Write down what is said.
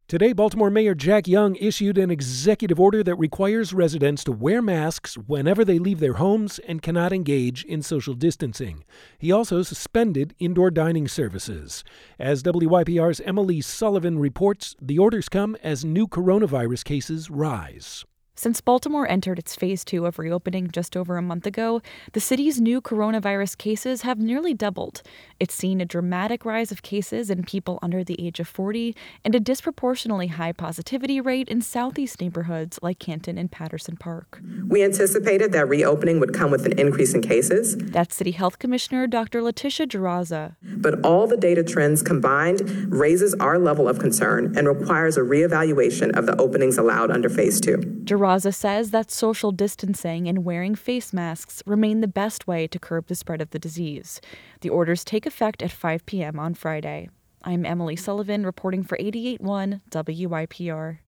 Today, Baltimore Mayor Jack Young issued an executive order that requires residents to wear masks whenever they leave their homes and cannot engage in social distancing. He also suspended indoor dining services. As WYPR's Emily Sullivan reports, the orders come as new coronavirus cases rise. Since Baltimore entered its phase 2 of reopening just over a month ago, the city's new coronavirus cases have nearly doubled. It's seen a dramatic rise of cases in people under the age of 40 and a disproportionately high positivity rate in southeast neighborhoods like Canton and Patterson Park. We anticipated that reopening would come with an increase in cases. That's City Health Commissioner Dr. Letitia Jaraza. But all the data trends combined raises our level of concern and requires a reevaluation of the openings allowed under phase 2. Jaraza says that social distancing and wearing face masks remain the best way to curb the spread of the disease. The orders take effect at 5 p.m. on Friday. I'm Emily Sullivan reporting for 88.1 WYPR.